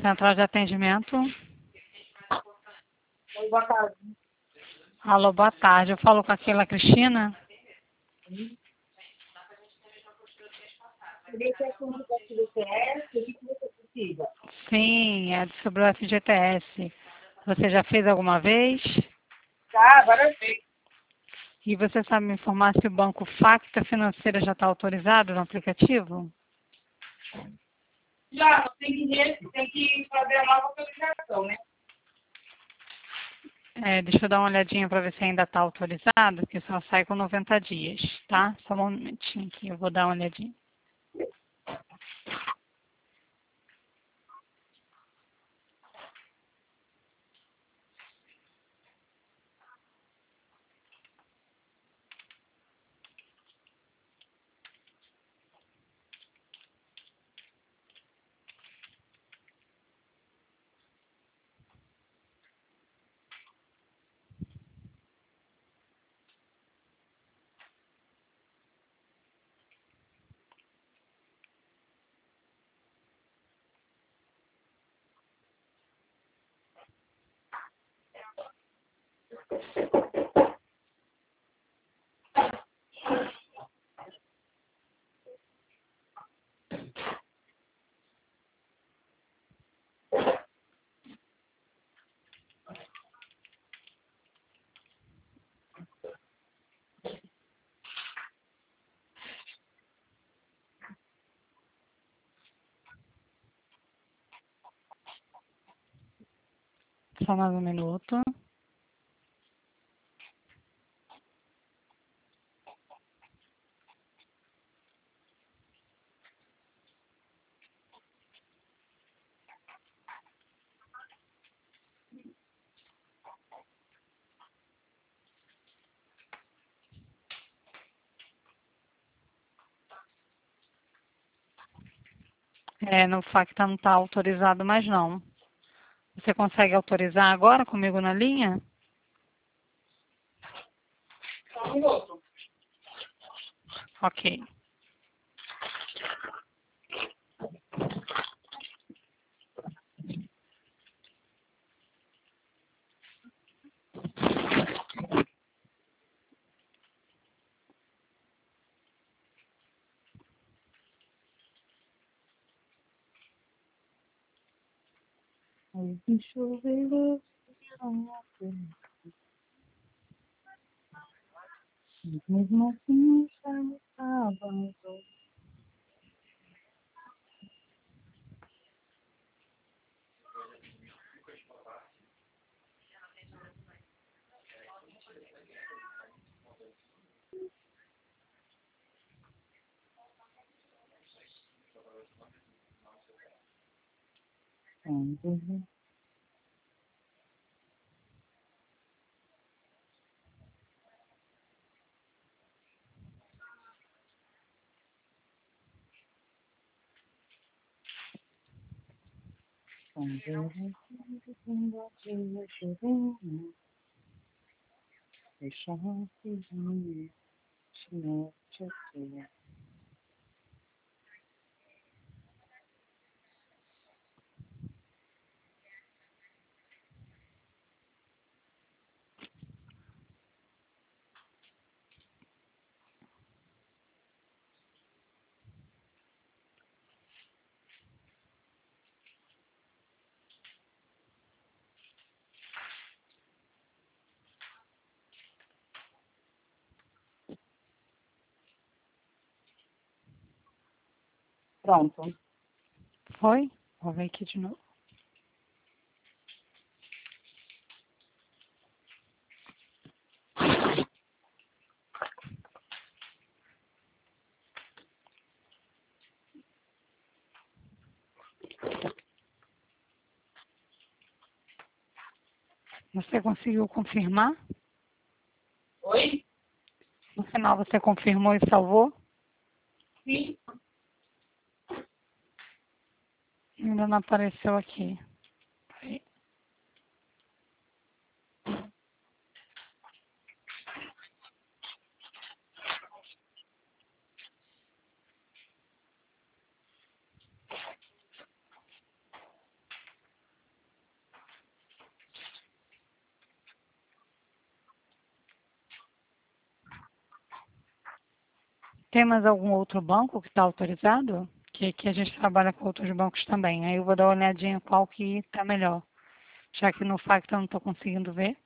Central de atendimento. Oi, boa tarde. Alô, boa tarde. Eu falo com aquela Cristina. Queria ter assunto da FGTS, o que você precisa? Sim, é sobre o FGTS. Você já fez alguma vez? Tá, agora eu sei. E você sabe me informar se o banco Facta Financeira já está autorizado no aplicativo? Já, tem que fazer a nova autorização, né? Deixa eu dar uma olhadinha para ver se ainda está autorizado, porque só sai com 90 dias, tá? Só um momentinho aqui, eu vou dar uma olhadinha. Só mais um minuto. No Facta não está autorizado mais não. Você consegue autorizar agora comigo na linha? Só um minuto. Ok. Mesmo assim, já me estava. Pronto. Foi? Vou ver aqui de novo. Você conseguiu confirmar? Oi? No final você confirmou e salvou? Sim. Ainda não apareceu aqui. Peraí. Tem mais algum outro banco que está autorizado? Que aqui a gente trabalha com outros bancos também. Aí eu vou dar uma olhadinha qual que está melhor. Já que no Facta eu não estou conseguindo ver.